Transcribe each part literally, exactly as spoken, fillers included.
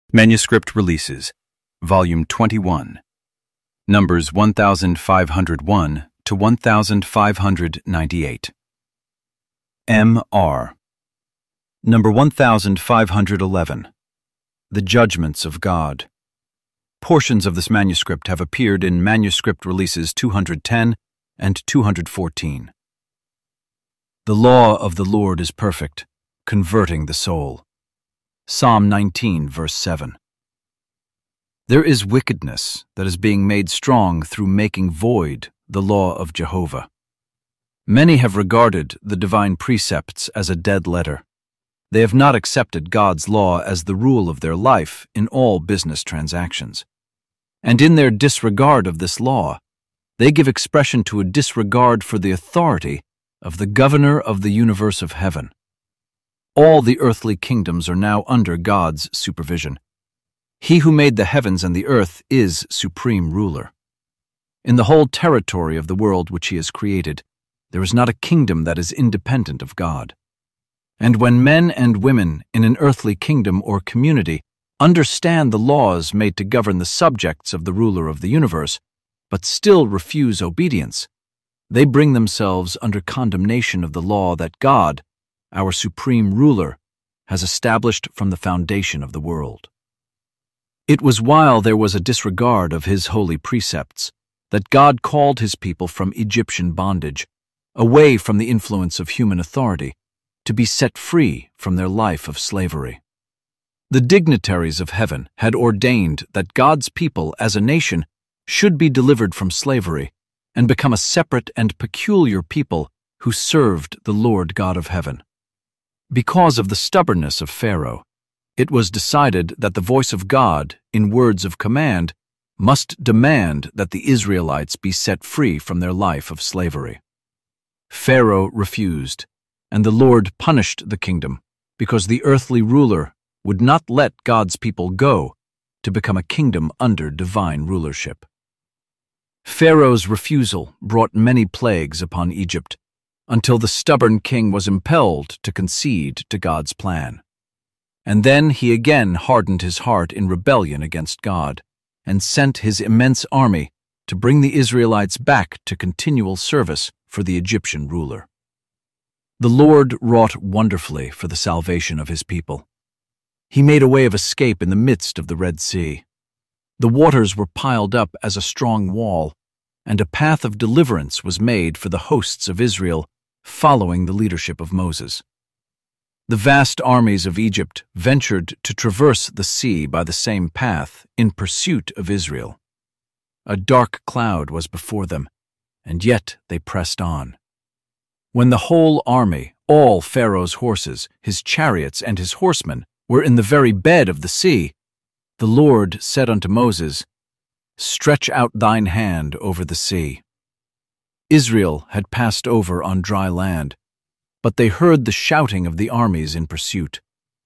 Manuscript Releases, Volume twenty-one, Numbers one thousand five hundred one to one thousand five hundred ninety-eight. M R Number one thousand five hundred eleven, The Judgments of God. Portions of this manuscript have appeared in Manuscript Releases two hundred ten and two hundred fourteen. The law of the Lord is perfect, converting the soul. Psalm nineteen, verse seven. There is wickedness that is being made strong through making void the law of Jehovah. Many have regarded the divine precepts as a dead letter. They have not accepted God's law as the rule of their life in all business transactions. And in their disregard of this law, they give expression to a disregard for the authority of the governor of the universe of heaven. All the earthly kingdoms are now under God's supervision. He who made the heavens and the earth is supreme ruler. In the whole territory of the world which he has created, there is not a kingdom that is independent of God. And when men and women in an earthly kingdom or community understand the laws made to govern the subjects of the ruler of the universe, but still refuse obedience, they bring themselves under condemnation of the law that God, our supreme ruler, has established from the foundation of the world. It was while there was a disregard of his holy precepts that God called his people from Egyptian bondage, away from the influence of human authority, to be set free from their life of slavery. The dignitaries of heaven had ordained that God's people as a nation should be delivered from slavery and become a separate and peculiar people who served the Lord God of heaven. Because of the stubbornness of Pharaoh, it was decided that the voice of God, in words of command, must demand that the Israelites be set free from their life of slavery. Pharaoh refused, and the Lord punished the kingdom because the earthly ruler would not let God's people go to become a kingdom under divine rulership. Pharaoh's refusal brought many plagues upon Egypt, until the stubborn king was impelled to concede to God's plan. And then he again hardened his heart in rebellion against God, and sent his immense army to bring the Israelites back to continual service for the Egyptian ruler. The Lord wrought wonderfully for the salvation of his people. He made a way of escape in the midst of the Red Sea. The waters were piled up as a strong wall, and a path of deliverance was made for the hosts of Israel, following the leadership of Moses. The vast armies of Egypt ventured to traverse the sea by the same path in pursuit of Israel. A dark cloud was before them, and yet they pressed on. When the whole army, all Pharaoh's horses, his chariots, and his horsemen were in the very bed of the sea, the Lord said unto Moses, "Stretch out thine hand over the sea." Israel had passed over on dry land, but they heard the shouting of the armies in pursuit.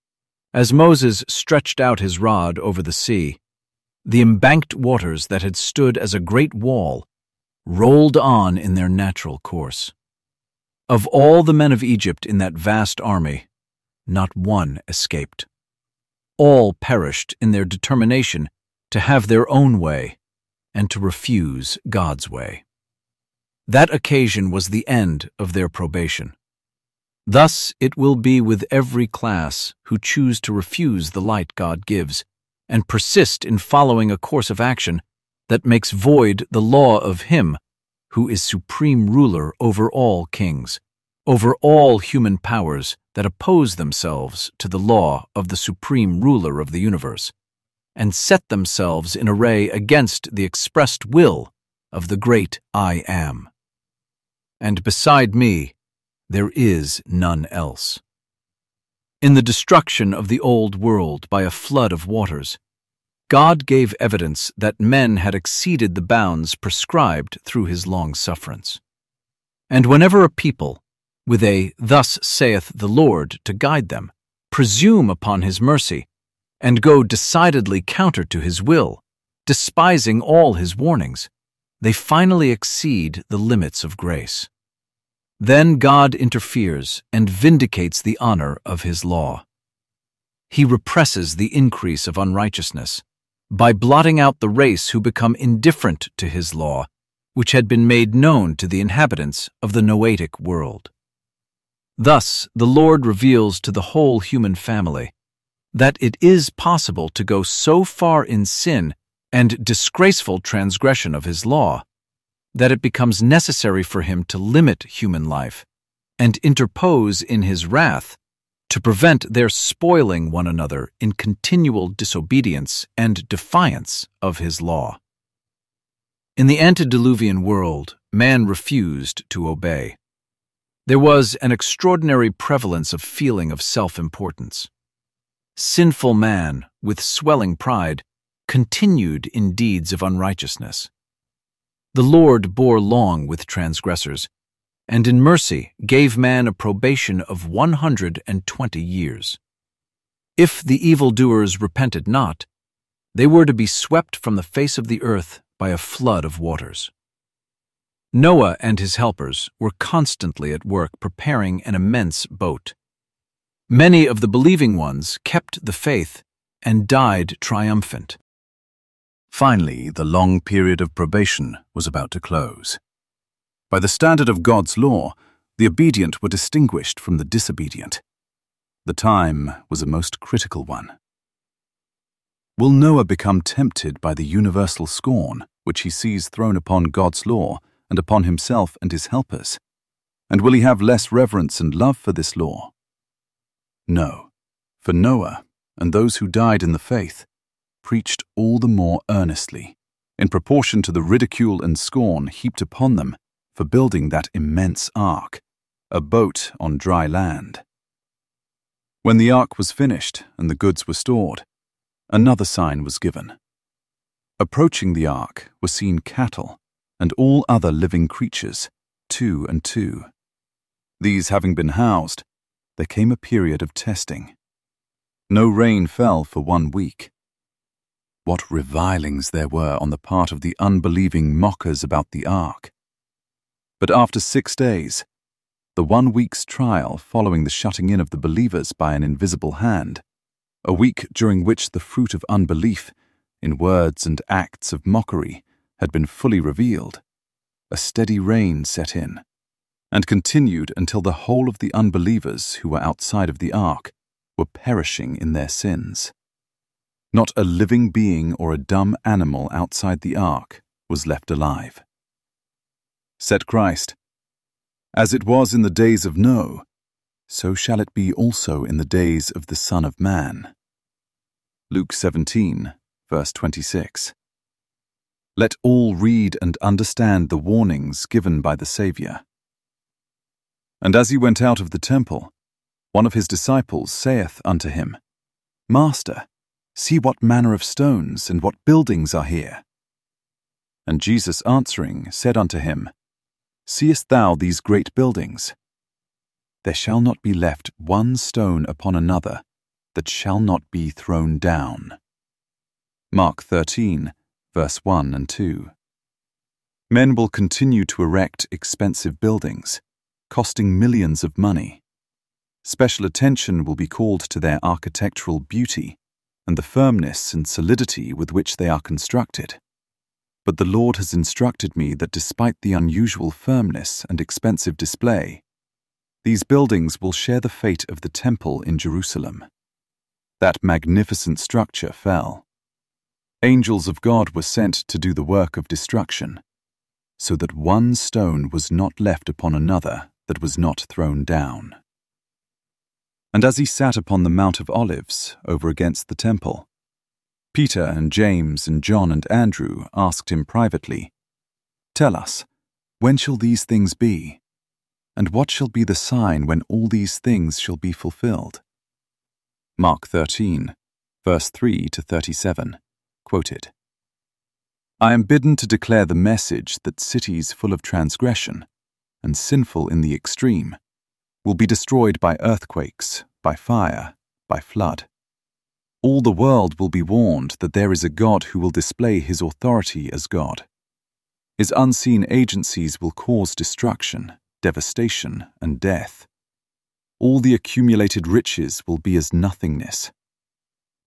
As Moses stretched out his rod over the sea, the embanked waters that had stood as a great wall rolled on in their natural course. Of all the men of Egypt in that vast army, not one escaped. All perished in their determination to have their own way and to refuse God's way. That occasion was the end of their probation. Thus it will be with every class who choose to refuse the light God gives and persist in following a course of action that makes void the law of Him who is supreme ruler over all kings, over all human powers that oppose themselves to the law of the supreme ruler of the universe, and set themselves in array against the expressed will of the great I Am. And beside me, there is none else. In the destruction of the old world by a flood of waters, God gave evidence that men had exceeded the bounds prescribed through his long sufferance. And whenever a people, with a "Thus saith the Lord" to guide them, presume upon his mercy, and go decidedly counter to his will, despising all his warnings, they finally exceed the limits of grace. Then God interferes and vindicates the honor of his law. he represses the increase of unrighteousness by blotting out the race who become indifferent to his law, which had been made known to the inhabitants of the Noatic world. Thus, the Lord reveals to the whole human family that it is possible to go so far in sin and disgraceful transgression of his law that it becomes necessary for him to limit human life and interpose in his wrath to prevent their spoiling one another in continual disobedience and defiance of his law. In the antediluvian world, man refused to obey. There was an extraordinary prevalence of feeling of self-importance. Sinful man, with swelling pride, continued in deeds of unrighteousness. The Lord bore long with transgressors, and in mercy gave man a probation of one hundred and twenty years. If the evildoers repented not, they were to be swept from the face of the earth by a flood of waters. Noah and his helpers were constantly at work preparing an immense boat. Many of the believing ones kept the faith and died triumphant. Finally, the long period of probation was about to close. By the standard of God's law, the obedient were distinguished from the disobedient. The time was a most critical one. Will Noah become tempted by the universal scorn which he sees thrown upon God's law and upon himself and his helpers? And will he have less reverence and love for this law? No, for Noah and those who died in the faith preached all the more earnestly, in proportion to the ridicule and scorn heaped upon them for building that immense ark, a boat on dry land. When the ark was finished and the goods were stored, another sign was given. Approaching the ark were seen cattle and all other living creatures, two and two. These having been housed, there came a period of testing. No rain fell for one week. What revilings there were on the part of the unbelieving mockers about the ark! But after six days, the one week's trial following the shutting in of the believers by an invisible hand, a week during which the fruit of unbelief, in words and acts of mockery, had been fully revealed, a steady rain set in, and continued until the whole of the unbelievers who were outside of the ark were perishing in their sins. Not a living being or a dumb animal outside the ark was left alive. Said Christ, "As it was in the days of Noah, so shall it be also in the days of the Son of Man." Luke seventeen, verse twenty-six. Let all read and understand the warnings given by the Saviour. And as he went out of the temple, one of his disciples saith unto him, Master, see what manner of stones and what buildings are here. And Jesus answering said unto him, Seest thou these great buildings? There shall not be left one stone upon another that shall not be thrown down. Mark thirteen, verse one and two. Men will continue to erect expensive buildings, costing millions of money. Special attention will be called to their architectural beauty and the firmness and solidity with which they are constructed. But the Lord has instructed me that despite the unusual firmness and expensive display, these buildings will share the fate of the temple in Jerusalem. That magnificent structure fell. Angels of God were sent to do the work of destruction, so that one stone was not left upon another that was not thrown down. And as he sat upon the Mount of Olives over against the temple, Peter and James and John and Andrew asked him privately, Tell us, when shall these things be? And what shall be the sign when all these things shall be fulfilled? Mark thirteen, verse three to thirty-seven, quoted. I am bidden to declare the message that cities full of transgression, and sinful in the extreme, will be destroyed by earthquakes, by fire, by flood. All the world will be warned that there is a God who will display his authority as God. His unseen agencies will cause destruction, devastation, and death. All the accumulated riches will be as nothingness,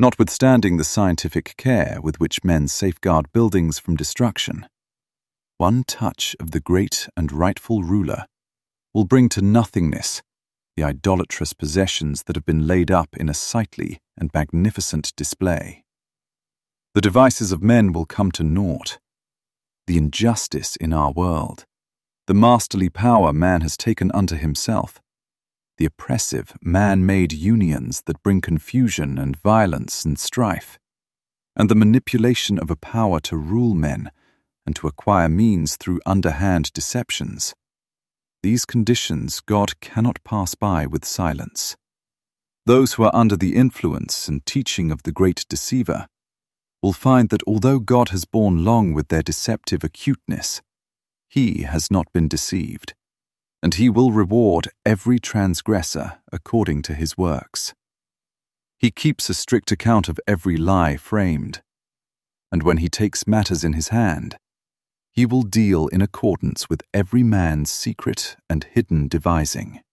Notwithstanding the scientific care with which men safeguard buildings from destruction, one touch of the great and rightful ruler will bring to nothingness the idolatrous possessions that have been laid up in a sightly and magnificent display. The devices of men will come to naught. The injustice in our world, the masterly power man has taken unto himself, the oppressive man-made unions that bring confusion and violence and strife, and the manipulation of a power to rule men and to acquire means through underhand deceptions. These conditions God cannot pass by with silence. Those who are under the influence and teaching of the great deceiver will find that although God has borne long with their deceptive acuteness, he has not been deceived, and he will reward every transgressor according to his works. He keeps a strict account of every lie framed, and when he takes matters in his hand, he will deal in accordance with every man's secret and hidden devising.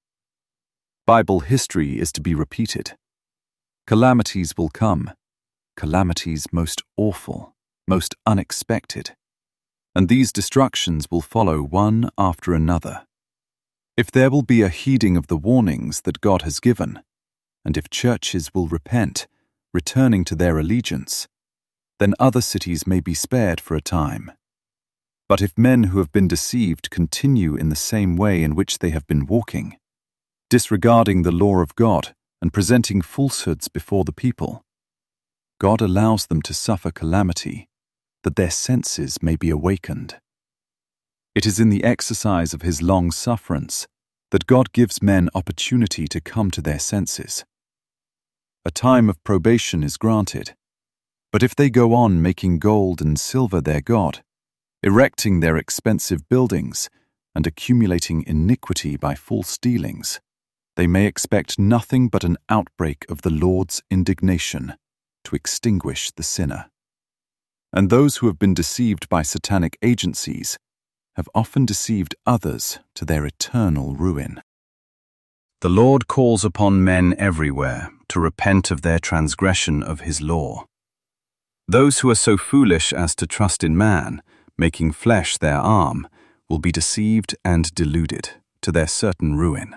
Bible history is to be repeated. Calamities will come, calamities most awful, most unexpected, and these destructions will follow one after another. If there will be a heeding of the warnings that God has given, and if churches will repent, returning to their allegiance, then other cities may be spared for a time. But if men who have been deceived continue in the same way in which they have been walking, disregarding the law of God and presenting falsehoods before the people, God allows them to suffer calamity, that their senses may be awakened. It is in the exercise of his long sufferance that God gives men opportunity to come to their senses. A time of probation is granted, but if they go on making gold and silver their God, erecting their expensive buildings, and accumulating iniquity by false dealings, they may expect nothing but an outbreak of the Lord's indignation to extinguish the sinner. And those who have been deceived by satanic agencies have often deceived others to their eternal ruin. The Lord calls upon men everywhere to repent of their transgression of his law. Those who are so foolish as to trust in man, making flesh their arm, will be deceived and deluded to their certain ruin.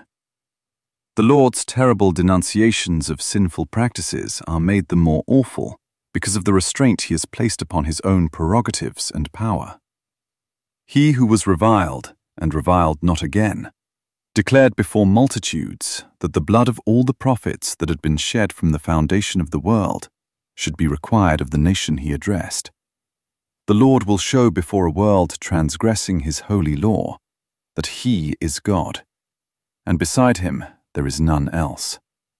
The Lord's terrible denunciations of sinful practices are made the more awful because of the restraint he has placed upon his own prerogatives and power. He who was reviled, and reviled not again, declared before multitudes that the blood of all the prophets that had been shed from the foundation of the world should be required of the nation he addressed. The Lord will show before a world transgressing his holy law that he is God, and beside him there is none else.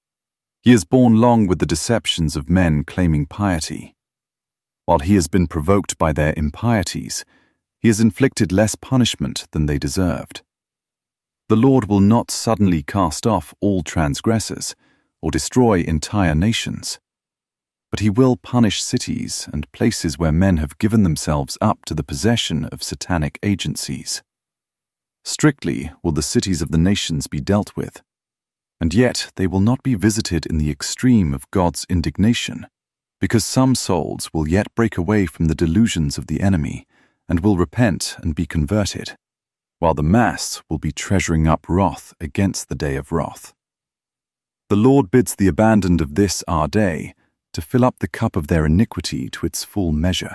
He has borne long with the deceptions of men claiming piety. While he has been provoked by their impieties, he has inflicted less punishment than they deserved. The Lord will not suddenly cast off all transgressors or destroy entire nations, but he will punish cities and places where men have given themselves up to the possession of satanic agencies. Strictly will the cities of the nations be dealt with, and yet they will not be visited in the extreme of God's indignation, because some souls will yet break away from the delusions of the enemy and will repent and be converted, while the mass will be treasuring up wrath against the day of wrath. The Lord bids the abandoned of this our day to fill up the cup of their iniquity to its full measure.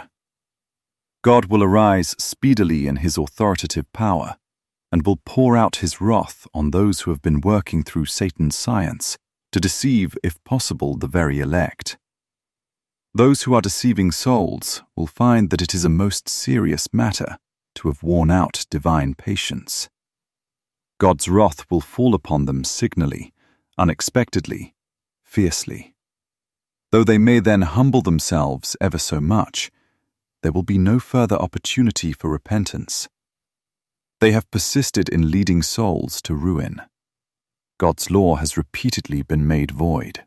God will arise speedily in his authoritative power, and will pour out his wrath on those who have been working through Satan's science to deceive, if possible, the very elect. Those who are deceiving souls will find that it is a most serious matter to have worn out divine patience. God's wrath will fall upon them signally, unexpectedly, fiercely. Though they may then humble themselves ever so much, there will be no further opportunity for repentance. They have persisted in leading souls to ruin. God's law has repeatedly been made void.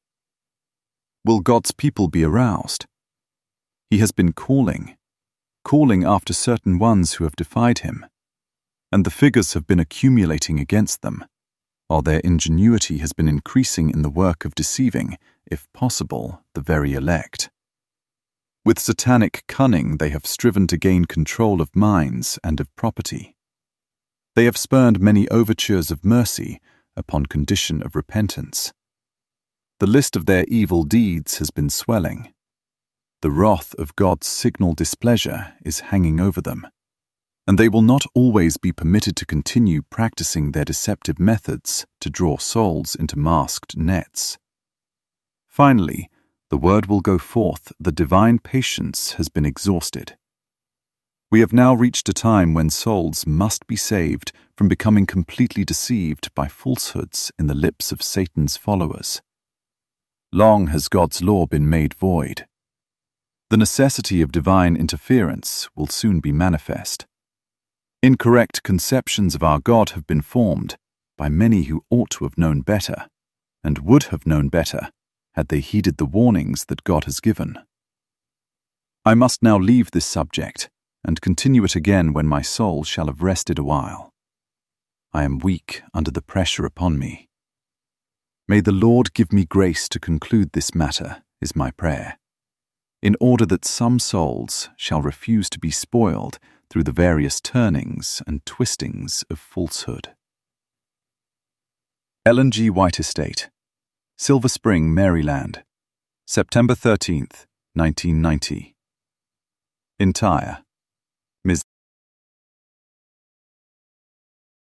Will God's people be aroused? He has been calling, calling after certain ones who have defied him, and the figures have been accumulating against them. while their ingenuity has been increasing in the work of deceiving, if possible, the very elect. With satanic cunning they have striven to gain control of minds and of property. They have spurned many overtures of mercy upon condition of repentance. The list of their evil deeds has been swelling. The wrath of God's signal displeasure is hanging over them, and they will not always be permitted to continue practicing their deceptive methods to draw souls into masked nets. Finally, the word will go forth that divine patience has been exhausted. We have now reached a time when souls must be saved from becoming completely deceived by falsehoods in the lips of Satan's followers. Long has God's law been made void. The necessity of divine interference will soon be manifest. Incorrect conceptions of our God have been formed by many who ought to have known better, and would have known better had they heeded the warnings that God has given. I must now leave this subject and continue it again when my soul shall have rested a while. I am weak under the pressure upon me. May the Lord give me grace to conclude this matter, is my prayer, in order that some souls shall refuse to be spoiled through the various turnings and twistings of falsehood. Ellen G. White Estate, Silver Spring, Maryland, September thirteenth, nineteen ninety. Entire. Miz